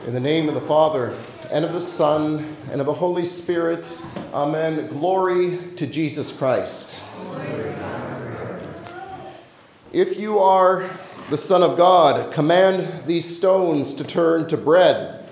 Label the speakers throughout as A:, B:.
A: In the name of the Father, and of the Son, and of the Holy Spirit. Amen. Glory to Jesus Christ. If you are the Son of God, command these stones to turn to bread.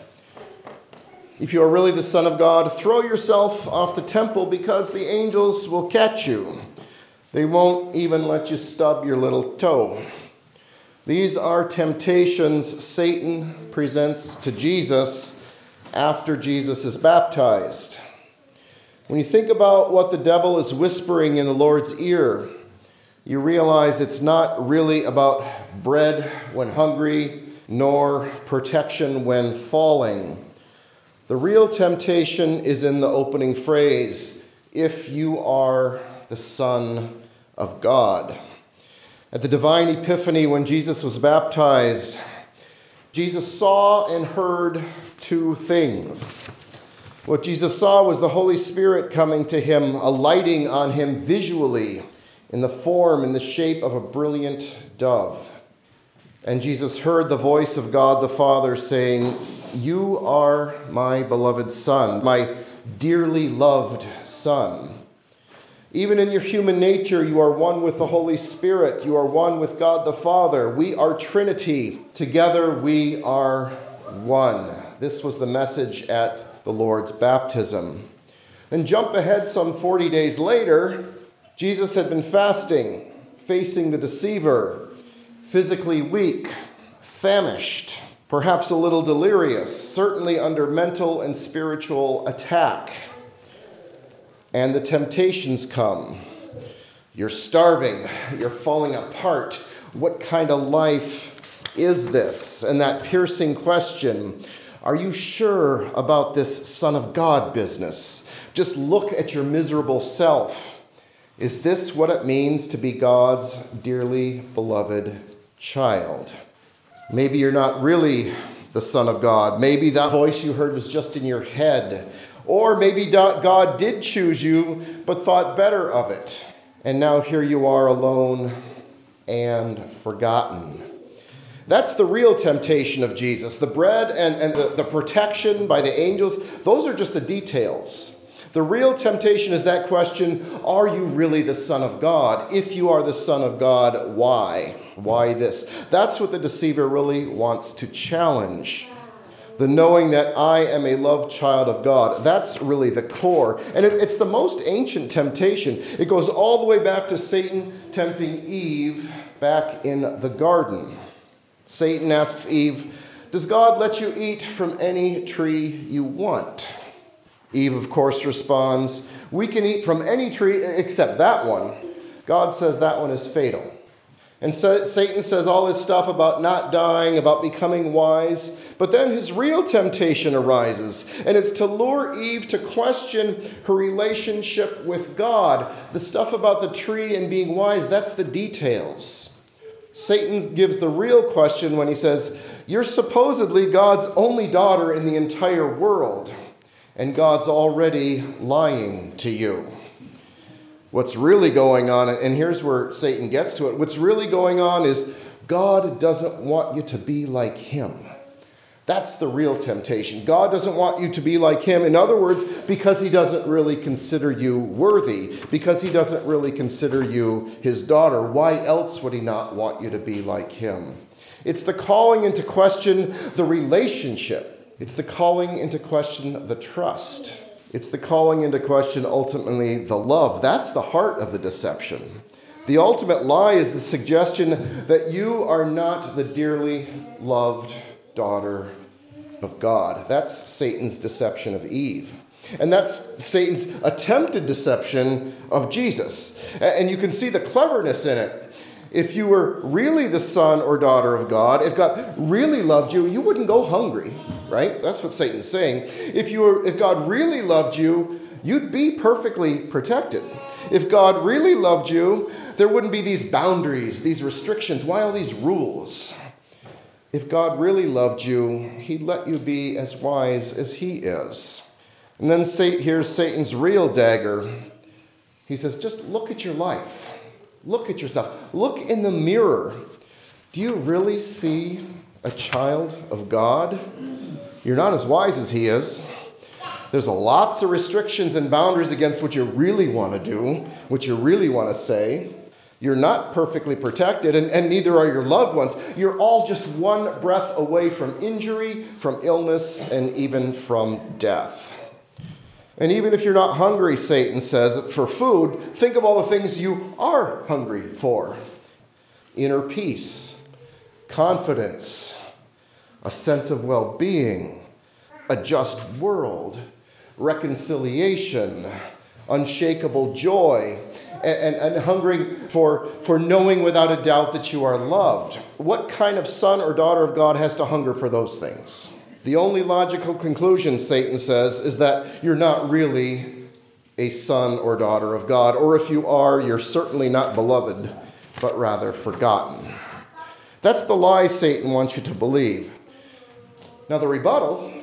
A: If you are really the Son of God, throw yourself off the temple because the angels will catch you. They won't even let you stub your little toe. These are temptations Satan presents to Jesus after Jesus is baptized. When you think about what the devil is whispering in the Lord's ear, you realize it's not really about bread when hungry, nor protection when falling. The real temptation is in the opening phrase, if you are the Son of God. At the divine epiphany, when Jesus was baptized, Jesus saw and heard two things. What Jesus saw was the Holy Spirit coming to him, alighting on him visually in the form and the shape of a brilliant dove. And Jesus heard the voice of God the Father saying, "You are my beloved Son, my dearly loved Son." Even in your human nature, you are one with the Holy Spirit. You are one with God the Father. We are Trinity. Together we are one. This was the message at the Lord's baptism. Then jump ahead some 40 days later. Jesus had been fasting, facing the deceiver, physically weak, famished, perhaps a little delirious, certainly under mental and spiritual attack. And the temptations come. You're starving. You're falling apart. What kind of life is this? And that piercing question, are you sure about this Son of God business? Just look at your miserable self. Is this what it means to be God's dearly beloved child? Maybe you're not really the Son of God. Maybe that voice you heard was just in your head. Or maybe God did choose you, but thought better of it. And now here you are alone and forgotten. That's the real temptation of Jesus. The bread and the protection by the angels, those are just the details. The real temptation is that question, are you really the Son of God? If you are the Son of God, why? Why this? That's what the deceiver really wants to challenge. The knowing that I am a loved child of God. That's really the core. And it's the most ancient temptation. It goes all the way back to Satan tempting Eve back in the garden. Satan asks Eve, does God let you eat from any tree you want? Eve, of course, responds, we can eat from any tree except that one. God says that one is fatal. And so Satan says all this stuff about not dying, about becoming wise. But then his real temptation arises. And it's to lure Eve to question her relationship with God. The stuff about the tree and being wise, that's the details. Satan gives the real question when he says, you're supposedly God's only daughter in the entire world. And God's already lying to you. What's really going on, and here's where Satan gets to it, what's really going on is God doesn't want you to be like him. That's the real temptation. God doesn't want you to be like him. In other words, because he doesn't really consider you worthy, because he doesn't really consider you his daughter. Why else would he not want you to be like him? It's the calling into question the relationship. It's the calling into question the trust. It's the calling into question, ultimately, the love. That's the heart of the deception. The ultimate lie is the suggestion that you are not the dearly loved daughter of God. That's Satan's deception of Eve. And that's Satan's attempted deception of Jesus. And you can see the cleverness in it. If you were really the son or daughter of God, if God really loved you, you wouldn't go hungry, right? That's what Satan's saying. If God really loved you, you'd be perfectly protected. If God really loved you, there wouldn't be these boundaries, these restrictions. Why all these rules? If God really loved you, he'd let you be as wise as he is. And then here's Satan's real dagger. He says, just look at your life. Look at yourself. Look in the mirror. Do you really see a child of God? You're not as wise as he is. There's lots of restrictions and boundaries against what you really want to do, what you really want to say. You're not perfectly protected, and neither are your loved ones. You're all just one breath away from injury, from illness, and even from death. And even if you're not hungry, Satan says, for food, think of all the things you are hungry for. Inner peace, confidence, a sense of well-being, a just world, reconciliation, unshakable joy, and hungering for knowing without a doubt that you are loved. What kind of son or daughter of God has to hunger for those things? The only logical conclusion, Satan says, is that you're not really a son or daughter of God, or if you are, you're certainly not beloved, but rather forgotten. That's the lie Satan wants you to believe. Now the rebuttal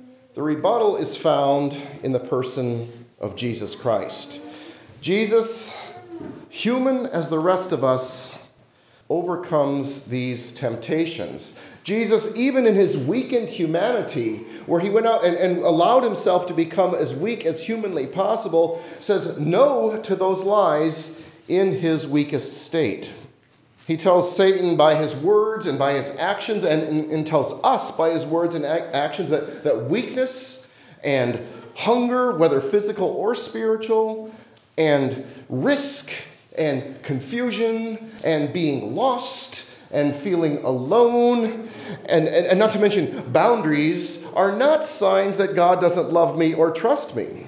A: is found in the person of Jesus Christ. Jesus, human as the rest of us, overcomes these temptations. Jesus, even in his weakened humanity, where he went out and allowed himself to become as weak as humanly possible, says no to those lies in his weakest state. He tells Satan by his words and by his actions, and tells us by his words and actions that weakness and hunger, whether physical or spiritual, and risk and confusion and being lost and feeling alone, and not to mention boundaries, are not signs that God doesn't love me or trust me.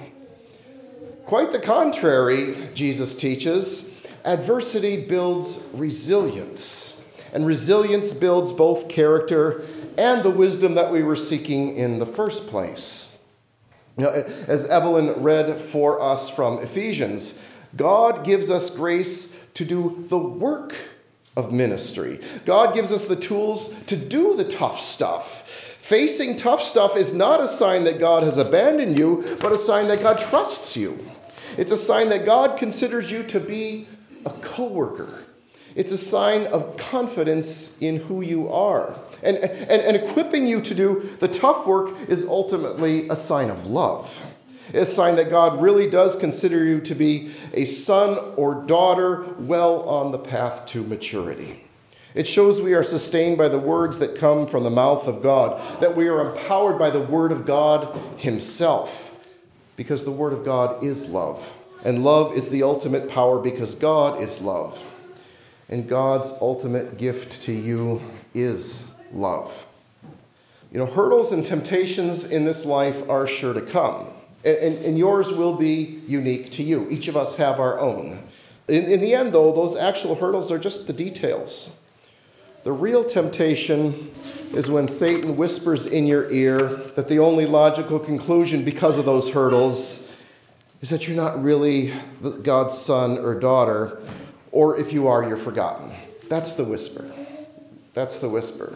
A: Quite the contrary, Jesus teaches. Adversity builds resilience, and resilience builds both character and the wisdom that we were seeking in the first place. Now, as Evelyn read for us from Ephesians, God gives us grace to do the work of ministry. God gives us the tools to do the tough stuff. Facing tough stuff is not a sign that God has abandoned you, but a sign that God trusts you. It's a sign that God considers you to be a co-worker. It's a sign of confidence in who you are. And equipping you to do the tough work is ultimately a sign of love. It's a sign that God really does consider you to be a son or daughter well on the path to maturity. It shows we are sustained by the words that come from the mouth of God, that we are empowered by the word of God himself, because the word of God is love. And love is the ultimate power because God is love. And God's ultimate gift to you is love. You know, hurdles and temptations in this life are sure to come. And yours will be unique to you. Each of us have our own. In the end, though, those actual hurdles are just the details. The real temptation is when Satan whispers in your ear that the only logical conclusion because of those hurdles is that you're not really God's son or daughter, or if you are, you're forgotten. That's the whisper. That's the whisper.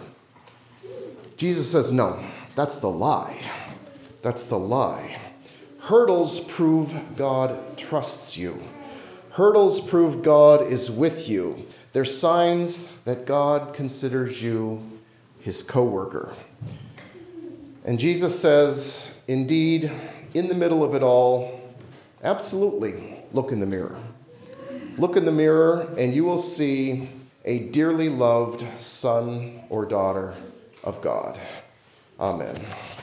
A: Jesus says, no, that's the lie. That's the lie. Hurdles prove God trusts you. Hurdles prove God is with you. They're signs that God considers you his co-worker. And Jesus says, indeed, in the middle of it all, absolutely, look in the mirror. Look in the mirror and you will see a dearly loved son or daughter of God. Amen.